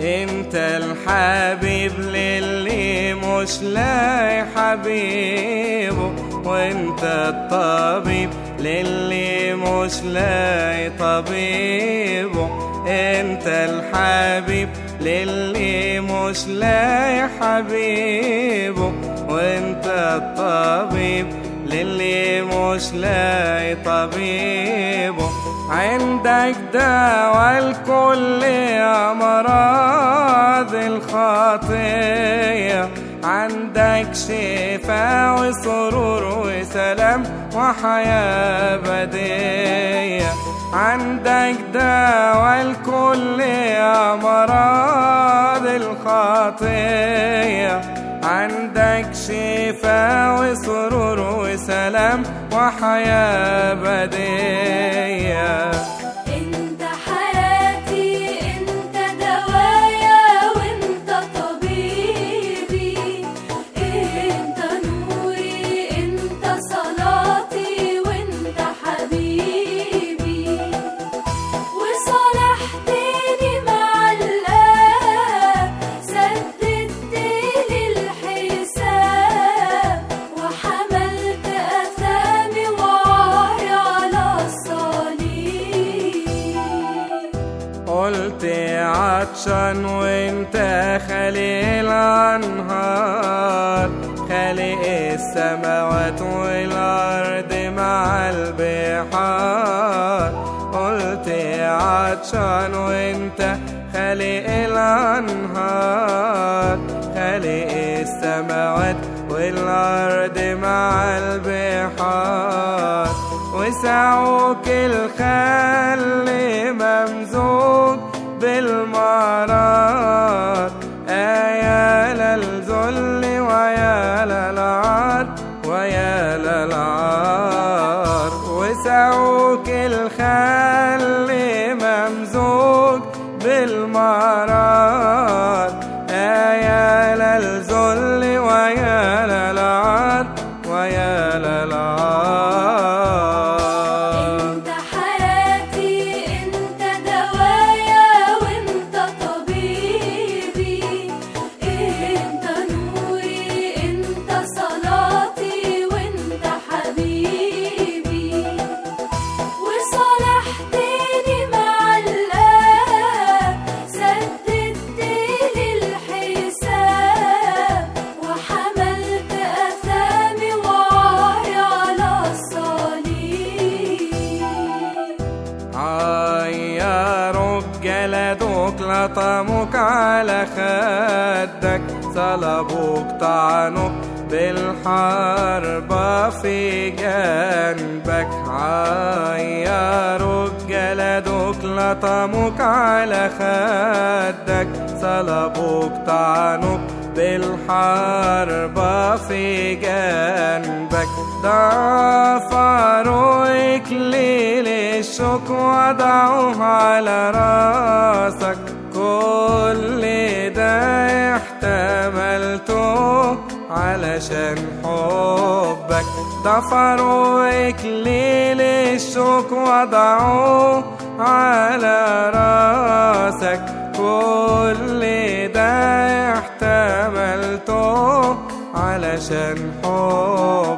انت الحبيب للي مش لاقي حبيبه، وانت الطبيب للي مش لاقي طبيبه. انت الحبيب للي مش لاقي حبيبه، وانت الطبيب للي مش لاقي طبيبه. عندك دواء لكل أمراض الخطية، عندك شفاء وسرور وسلام وحياة بدية. عندك دواء لكل أمراض الخطية، عندك شفاء وسرور وسلام وحياة بدية. انت حياتي، انت دوايا، وانت طبيبي، انت نوري، انت صلاتي، وانت حبيبي. وصالحتني مع الآب، سددتني الحساب، وحملت أثامي وعاري على الصليب. قلت عطشان وانت خالق الأنهار، خالق السماوات والأرض مع البحار. قلت عطشان وانت خالق الأنهار، خالق السماوات والأرض مع البحار. وسعوك الخل ممزوج بالمرار، يا للذل ويا للعار ويا للعار. وسعوك الخل ممزوج بالمرار، يا للذل ويا للعار ويا للعار. انت حياتي، انت دوايا، وانت طبيبي، انت نوري، انت صلاتي، وانت حبيبي. وصالحتني مع الآب، سددتني الحساب، وحملت أثامي وعاري على الصليب. عيروك جلدوك لطموك على خدك، صلبوك طعنوك بالحربة في جنبك. عيروك جلدوك لطموك على خدك، صلبوك طعنوك بالحربة في جنبك. ضفروا إكليل الشوك وضعوه على راسك، كل ده احتملته علشان حبك. ضفروا إكليل الشوك وضعوه على راسك، كل ده احتملته علشان حبك.